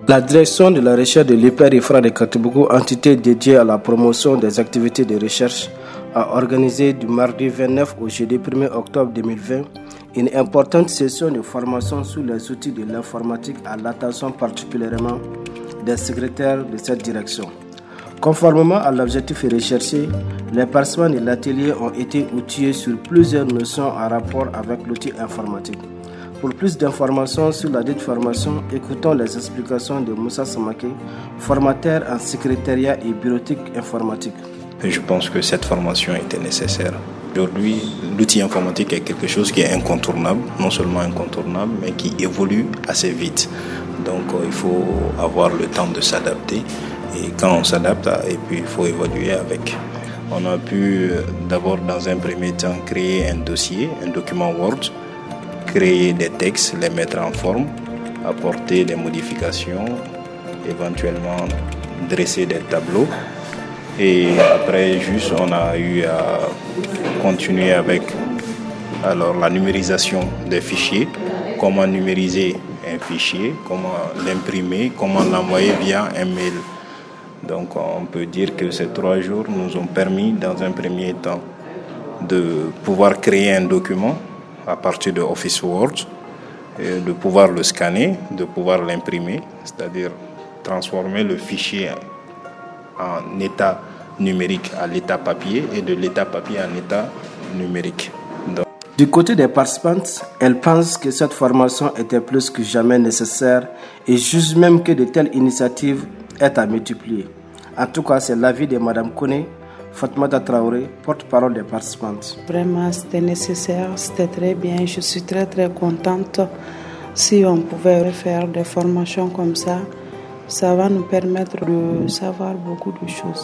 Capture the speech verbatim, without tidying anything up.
La direction de la recherche de l'I P R I F R A de Katibougou, entité dédiée à la promotion des activités de recherche, a organisé du mardi vingt-neuf au jeudi premier octobre deux mille vingt une importante session de formation sur les outils de l'informatique à l'attention particulièrement des secrétaires de cette direction. Conformément à l'objectif recherché, les participants de l'atelier ont été outillés sur plusieurs notions en rapport avec l'outil informatique. Pour plus d'informations sur la dite formation, écoutons les explications de Moussa Samake, formateur en secrétariat et bureautique informatique. Je pense que cette formation était nécessaire. Aujourd'hui, l'outil informatique est quelque chose qui est incontournable, non seulement incontournable, mais qui évolue assez vite. Donc il faut avoir le temps de s'adapter. Et quand on s'adapte, et puis il faut évoluer avec. On a pu d'abord dans un premier temps créer un dossier, un document Word, créer des textes, les mettre en forme, apporter des modifications, éventuellement dresser des tableaux. Et après, juste, on a eu à continuer avec alors, la numérisation des fichiers, comment numériser un fichier, comment l'imprimer, comment l'envoyer via un mail. Donc on peut dire que ces trois jours nous ont permis dans un premier temps de pouvoir créer un document à partir de Office Word, et de pouvoir le scanner, de pouvoir l'imprimer, c'est-à-dire transformer le fichier en état numérique à l'état papier et de l'état papier en état numérique. Donc, du côté des participantes, elles pensent que cette formation était plus que jamais nécessaire et jugent même que de telles initiatives est à multiplier. En tout cas, c'est l'avis de Mme Kone, Fatmata Traoré, porte-parole des participantes. Vraiment, c'était nécessaire, c'était très bien. Je suis très très contente. Si on pouvait faire des formations comme ça, ça va nous permettre de savoir beaucoup de choses.